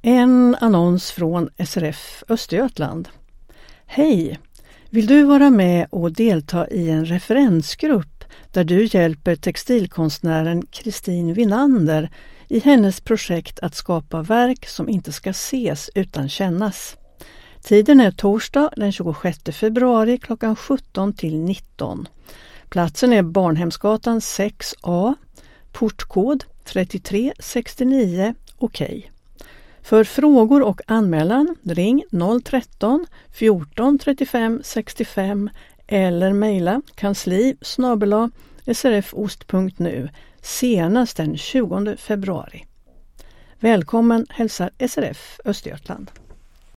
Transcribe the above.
En annons från SRF Östergötland. Hej! Vill du vara med och delta i en referensgrupp där du hjälper textilkonstnären Kristin Winander i hennes projekt att skapa verk som inte ska ses utan kännas? Tiden är torsdag den 26 februari klockan 17 till 19. Platsen är Barnhemsgatan 6A, portkod 3369, okej. För frågor och anmälan ring 013 14 35 65 eller mejla kansli@srfost.nu senast den 20 februari. Välkommen hälsar SRF Östergötland.